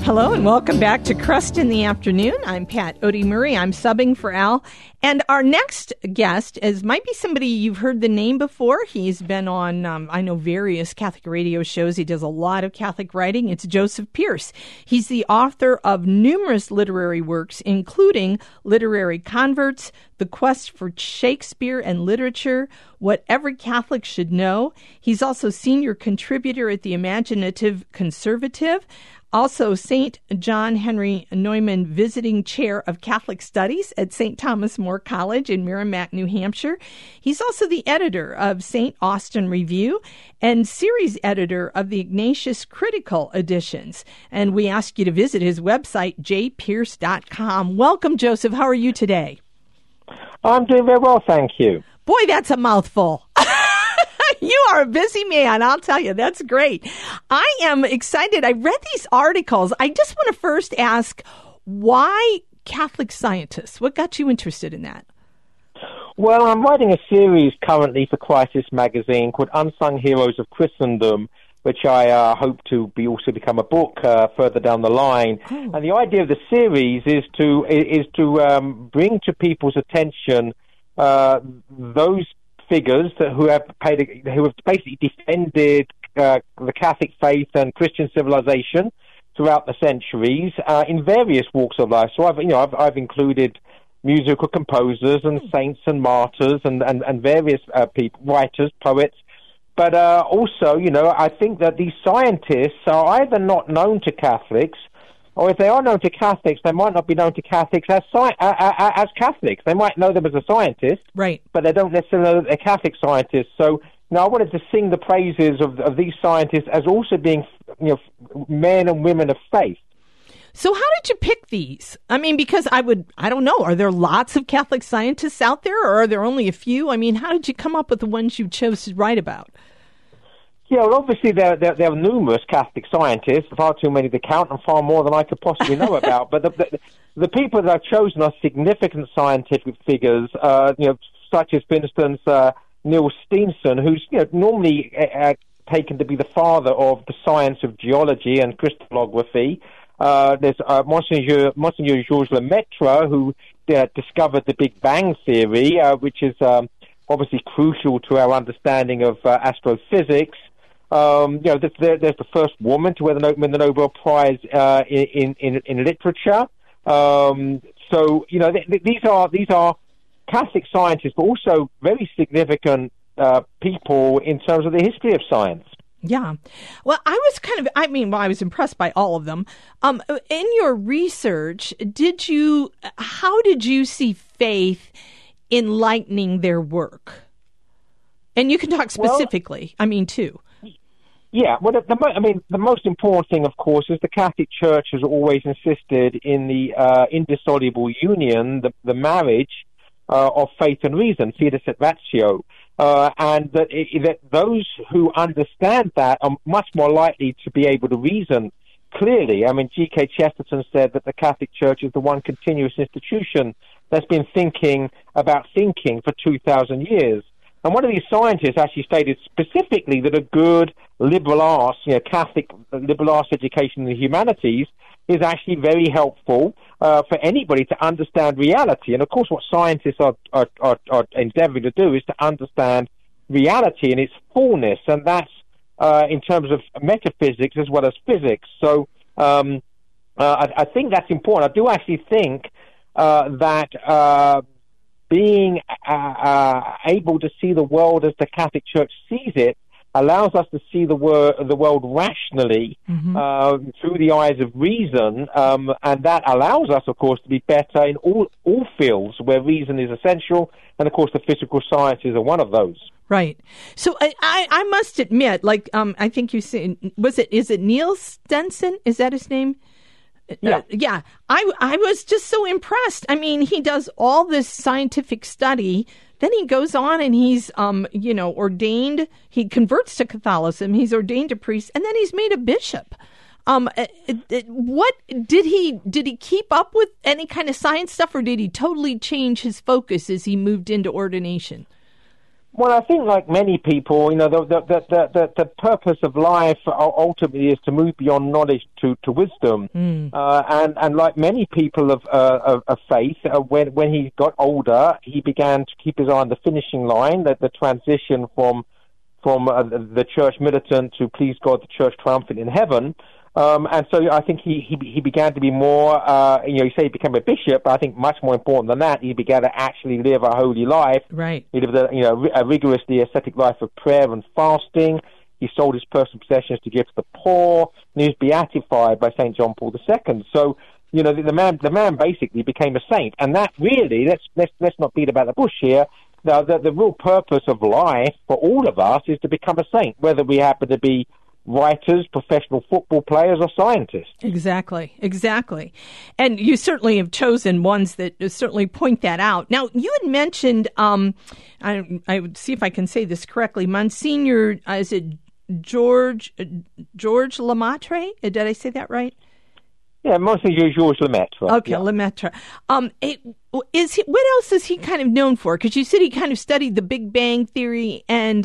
Hello and welcome back to Crust in the Afternoon. I'm Pat Odie Murray. I'm subbing for Al. And our next guest might be somebody you've heard the name before. He's been on, I know, various Catholic radio shows. He does a lot of Catholic writing. It's Joseph Pearce. He's the author of numerous literary works, including Literary Converts, The Quest for Shakespeare and Literature, What Every Catholic Should Know. He's also senior contributor at the Imaginative Conservative. Also, St. John Henry Neumann Visiting Chair of Catholic Studies at St. Thomas More College in Merrimack, New Hampshire. He's also the editor of St. Austin Review and series editor of the Ignatius Critical Editions. And we ask you to visit his website, jpearce.com. Welcome, Joseph. How are you today? I'm doing very well, thank you. Boy, that's a mouthful. You are a busy man, I'll tell you. That's great. I am excited. I read these articles. I just want to first ask, why Catholic scientists? What got you interested in that? Well, I'm writing a series currently for Crisis Magazine called Unsung Heroes of Christendom, which I hope to also become a book further down the line. Oh. And the idea of the series is to bring to people's attention those figures who have basically defended the Catholic faith and Christian civilization throughout the centuries in various walks of life. So I've included musical composers and saints and martyrs and various people, writers, poets. But also, I think that these scientists are either not known to Catholics, or if they are known to Catholics, they might not be known to Catholics as Catholics. They might know them as a scientist, right? But they don't necessarily know that they're Catholic scientists. So I wanted to sing the praises of these scientists as also being, men and women of faith. So how did you pick these? I mean, because I don't know, are there lots of Catholic scientists out there, or are there only a few? I mean, how did you come up with the ones you chose to write about? Yeah, well, obviously there are numerous Catholic scientists, far too many to count and far more than I could possibly know about. But the people that I've chosen are significant scientific figures, such as, for instance, Niels Steenson, who's normally taken to be the father of the science of geology and crystallography. There's Monsignor Georges Lemaitre, who discovered the Big Bang Theory, which is obviously crucial to our understanding of astrophysics. There's the first woman to win the Nobel Prize in literature. These are Catholic scientists, but also very significant people in terms of the history of science. Yeah. Well, I was impressed by all of them. In your research, how did you see faith enlightening their work? And you can talk specifically, too. Yeah, well, the most important thing, of course, is the Catholic Church has always insisted in the indissoluble union, the marriage of faith and reason, fides et ratio, and that those who understand that are much more likely to be able to reason clearly. G.K. Chesterton said that the Catholic Church is the one continuous institution that's been thinking about thinking for 2,000 years. And one of these scientists actually stated specifically that a good liberal arts, Catholic liberal arts education in the humanities is actually very helpful for anybody to understand reality. And of course, what scientists are endeavoring to do is to understand reality in its fullness, and that's in terms of metaphysics as well as physics. So I think that's important. I do actually think that being able to see the world as the Catholic Church sees it allows us to see the world rationally, through the eyes of reason, and that allows us, of course, to be better in all fields where reason is essential, and of course the physical sciences are one of those. Right. So I must admit, I think you said, is it Niels Stenson? Is that his name? Yeah. I was just so impressed. He does all this scientific study. Then he goes on and he's, ordained. He converts to Catholicism. He's ordained a priest, and then he's made a bishop. What did he keep up with any kind of science stuff, or did he totally change his focus as he moved into ordination? Well, I think, like many people, the purpose of life ultimately is to move beyond knowledge to wisdom. And like many people of faith, when he got older, he began to keep his eye on the finishing line, that the transition from the church militant to please God, the church triumphant in heaven. And so I think he began to be more, you say he became a bishop, but I think much more important than that, he began to actually live a holy life. Right. He lived a rigorously ascetic life of prayer and fasting. He sold his personal possessions to give to the poor, and he was beatified by St. John Paul II. So, the man basically became a saint. And that really, let's not beat about the bush here. The real purpose of life for all of us is to become a saint, whether we happen to be writers, professional football players, or scientists. Exactly. And you certainly have chosen ones that certainly point that out. Now, you had mentioned, I would see if I can say this correctly, Monsignor, is it George Lemaitre? Did I say that right? Yeah, Monsignor Georges Lemaitre. Okay, yeah. Lemaitre. What else is he kind of known for? Because you said he kind of studied the Big Bang Theory, and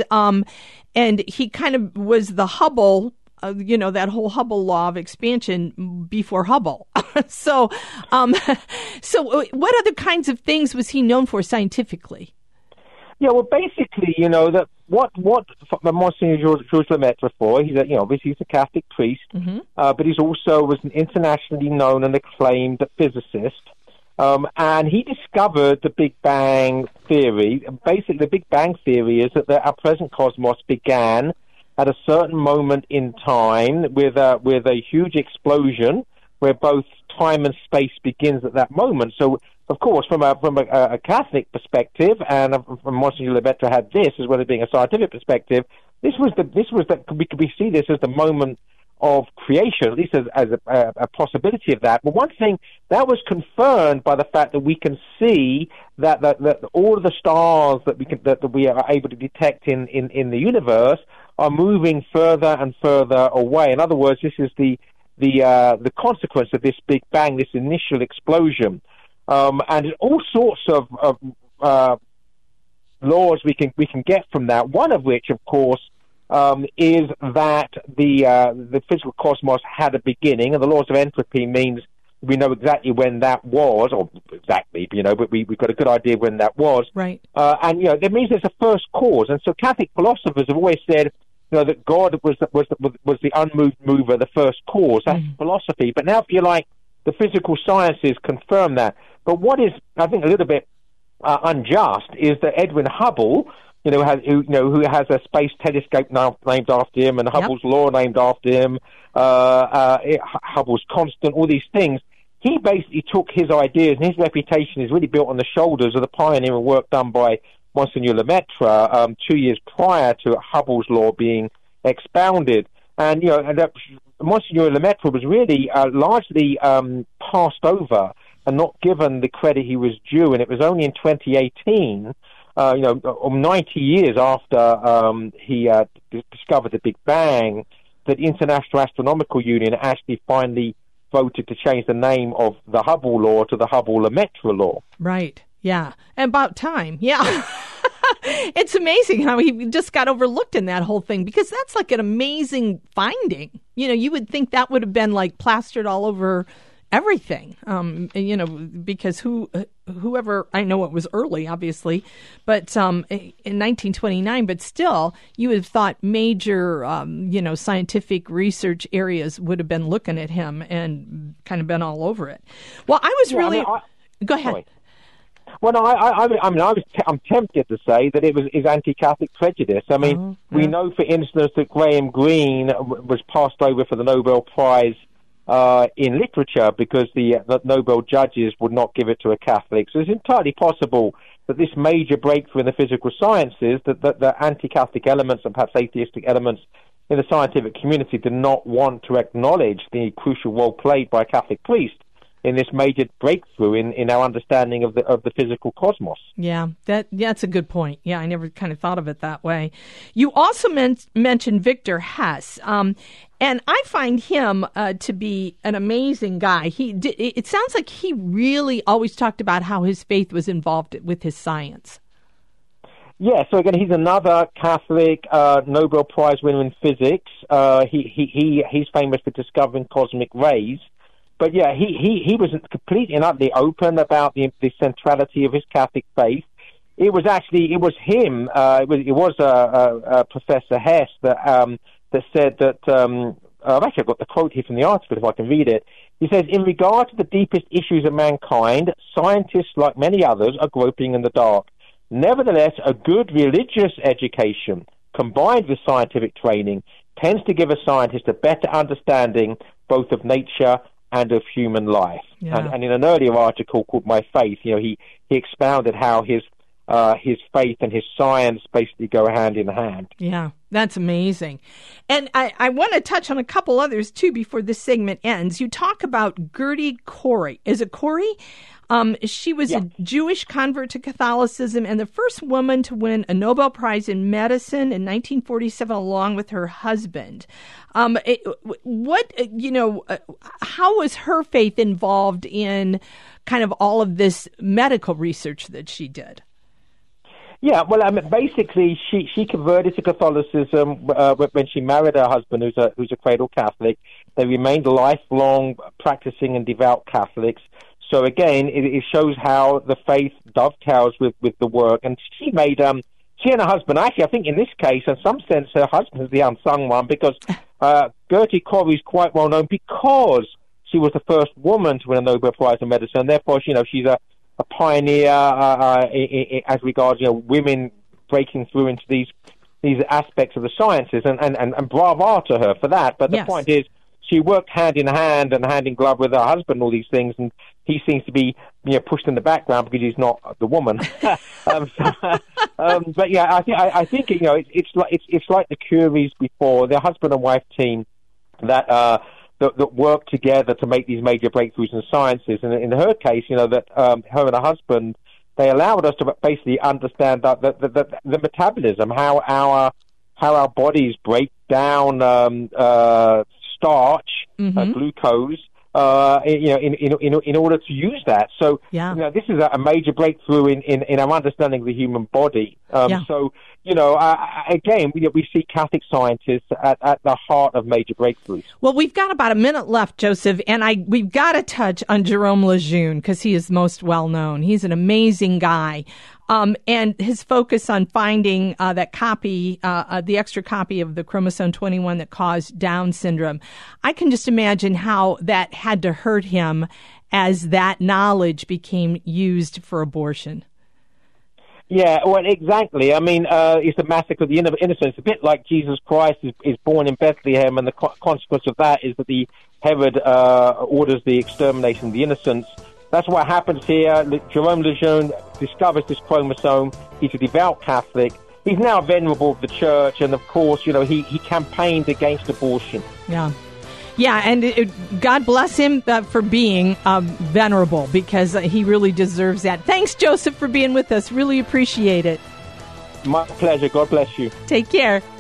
he kind of was the Hubble, that whole Hubble law of expansion before Hubble. So what other kinds of things was he known for scientifically? Yeah, well, basically, that what Monsignor Georges Lemaitre for, obviously he's a Catholic priest, but he's also was an internationally known and acclaimed physicist, and he discovered the Big Bang Theory. Basically, the Big Bang Theory is that our present cosmos began at a certain moment in time with a huge explosion where both time and space begins at that moment. So, of course, from a Catholic perspective, and from Monsignor Lemaitre had this as well as being a scientific perspective, we see this as the moment of creation, at least as a possibility of that. But one thing that was confirmed by the fact that we can see that all of the stars that we are able to detect in the universe are moving further and further away. In other words, this is the consequence of this Big Bang, this initial explosion. And all sorts of laws we can get from that. One of which, of course, is that the physical cosmos had a beginning, and the laws of entropy means we know exactly when that was, or exactly, but we've got a good idea when that was. Right. And it means there's a first cause, and so Catholic philosophers have always said, that God was the unmoved mover, the first cause. That's philosophy. But now, if you like, the physical sciences confirm that. But what is, I think, a little bit unjust is that Edwin Hubble, who has a space telescope named after him, and Hubble's law named after him, Hubble's constant, all these things. He basically took his ideas, and his reputation is really built on the shoulders of the pioneering work done by Monsignor Lemaitre 2 years prior to Hubble's law being expounded. And, Monsignor Lemaitre was really largely passed over and not given the credit he was due. And it was only in 2018, 90 years after he discovered the Big Bang, that the International Astronomical Union actually finally voted to change the name of the Hubble law to the Hubble-Lemaitre law. Right. Yeah. About time. Yeah. It's amazing how he just got overlooked in that whole thing, because that's like an amazing finding. You would think that would have been like plastered all over everything, because whoever, I know it was early, obviously, but in 1929, but still, you would have thought major, scientific research areas would have been looking at him and kind of been all over it. Well, I was go ahead. Sorry. Well, no, I'm tempted to say that it is anti-Catholic prejudice. I mean, we know, for instance, that Graham Greene was passed over for the Nobel Prize in literature because the Nobel judges would not give it to a Catholic. So it's entirely possible that this major breakthrough in the physical sciences, that the anti-Catholic elements and perhaps atheistic elements in the scientific community did not want to acknowledge the crucial role played by a Catholic priest in this major breakthrough in our understanding of the physical cosmos. Yeah, that's a good point. Yeah, I never kind of thought of it that way. You also mentioned Victor Hess, and I find him to be an amazing guy. It sounds like he really always talked about how his faith was involved with his science. Yeah, so again, he's another Catholic Nobel Prize winner in physics. He's famous for discovering cosmic rays. But yeah, he was completely and utterly open about the centrality of his Catholic faith. It was him. It was Professor Hess that said that. Actually, I've got the quote here from the article if I can read it. He says, "In regard to the deepest issues of mankind, scientists, like many others, are groping in the dark. Nevertheless, a good religious education combined with scientific training tends to give a scientist a better understanding both of nature and of human life." Yeah. And in an earlier article called "My Faith," he expounded how his faith and his science basically go hand in hand. Yeah, that's amazing. And I want to touch on a couple others, too, before this segment ends. You talk about Gertie Corey. Is it Corey? She was a Jewish convert to Catholicism and the first woman to win a Nobel Prize in medicine in 1947, along with her husband. How was her faith involved in kind of all of this medical research that she did? Yeah, well, I mean, basically, she converted to Catholicism when she married her husband, who's a cradle Catholic. They remained lifelong practicing and devout Catholics. So again, it shows how the faith dovetails with the work. And she and her husband, actually, I think in this case, in some sense, her husband is the unsung one, because Gertie Corey is quite well known because she was the first woman to win a Nobel Prize in medicine. And therefore, she's a pioneer as regards women breaking through into these aspects of the sciences, and bravo to her for that. But the point is, she worked hand in hand and hand in glove with her husband, all these things, and he seems to be pushed in the background because he's not the woman. But yeah, I think it's like the Curies before, the husband and wife team that work together to make these major breakthroughs in sciences. And in her case, that her and her husband, they allowed us to basically understand that the metabolism, how our bodies break down starch, glucose, in order to use that. So, this is a major breakthrough in our understanding of the human body. So, again, we see Catholic scientists at the heart of major breakthroughs. Well, we've got about a minute left, Joseph, and we've got to touch on Jerome Lejeune because he is most well known. He's an amazing guy. And his focus on finding that copy, the extra copy of the chromosome 21 that caused Down syndrome. I can just imagine how that had to hurt him as that knowledge became used for abortion. Yeah, well, exactly. I mean, it's the massacre of the innocents. A bit like Jesus Christ is born in Bethlehem, and the consequence of that is that the Herod orders the extermination of the innocents. That's what happens here. Jerome Lejeune discovers this chromosome. He's a devout Catholic. He's now venerable of the church, and of course, he campaigned against abortion. Yeah, and God bless him for being venerable, because he really deserves that. Thanks, Joseph, for being with us. Really appreciate it. My pleasure. God bless you. Take care.